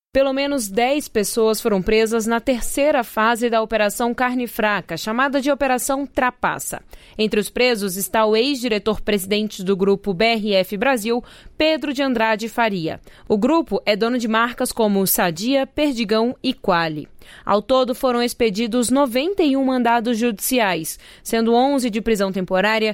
Pelo menos 10 pessoas foram presas na terceira fase da Operação Carne Fraca, chamada de Operação Trapaça. Entre os presos está o ex-diretor-presidente do grupo BRF Brasil, Pedro de Andrade Faria. O grupo é dono de marcas como Sadia, Perdigão e Qualy. Ao todo, foram expedidos 91 mandados judiciais, sendo 11 de prisão temporária,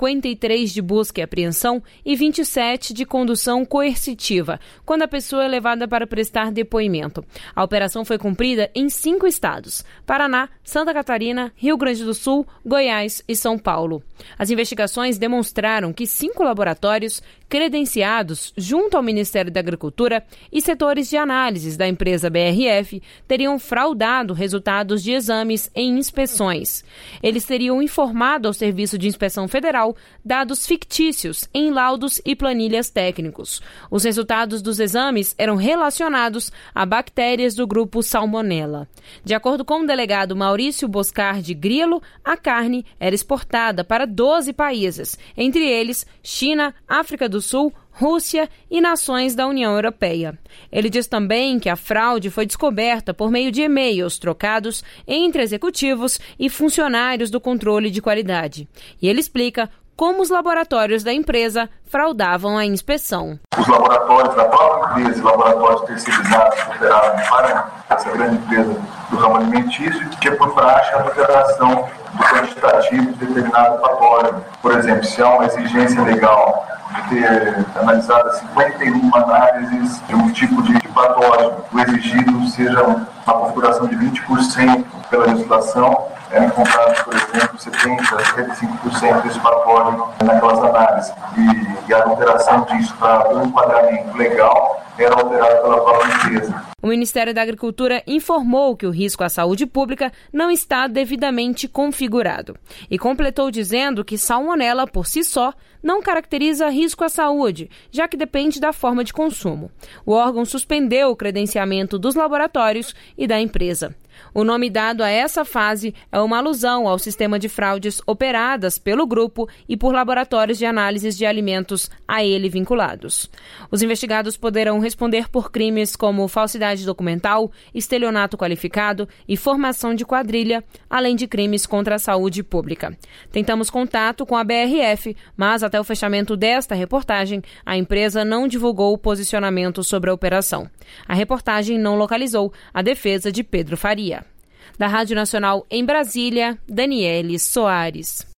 53 de busca e apreensão e 27 de condução coercitiva, quando a pessoa é levada para prestar depoimento. A operação foi cumprida em 5 estados: Paraná, Santa Catarina, Rio Grande do Sul, Goiás e São Paulo. As investigações demonstraram que 5 laboratórios credenciados junto ao Ministério da Agricultura e setores de análises da empresa BRF teriam fraudado resultados de exames em inspeções. Eles teriam informado ao Serviço de Inspeção Federal dados fictícios em laudos e planilhas técnicos. Os resultados dos exames eram relacionados a bactérias do grupo Salmonella. De acordo com o delegado Maurício Boscardi Grillo, a carne era exportada para 12 países, entre eles China, África do Sul, Rússia e nações da União Europeia. Ele diz também que a fraude foi descoberta por meio de e-mails trocados entre executivos e funcionários do controle de qualidade. E ele explica como os laboratórios da empresa fraudavam a inspeção. Os laboratórios da própria empresa, laboratórios terceirizados que operavam para essa grande empresa do ramo alimentício, tinha por praxe a alteração do quantitativo de determinado patógeno. Por exemplo, se há uma exigência legal de ter analisado 51 análises de um tipo de patógeno, o exigido seja uma configuração de 20% pela legislação, é encontrado, por exemplo, 70-75% desse patógeno naquelas análises. E a alteração disso para um enquadramento legal era alterada pela própria empresa. O Ministério da Agricultura informou que o risco à saúde pública não está devidamente configurado e completou dizendo que salmonela, por si só, não caracteriza risco à saúde, já que depende da forma de consumo. O órgão suspendeu o credenciamento dos laboratórios e da empresa. O nome dado a essa fase é uma alusão ao sistema de fraudes operadas pelo grupo e por laboratórios de análises de alimentos a ele vinculados. Os investigados poderão responder por crimes como falsidade documental, estelionato qualificado e formação de quadrilha, além de crimes contra a saúde pública. Tentamos contato com a BRF, mas até o fechamento desta reportagem, a empresa não divulgou o posicionamento sobre a operação. A reportagem não localizou a defesa de Pedro Faria. Da Rádio Nacional em Brasília, Daniele Soares.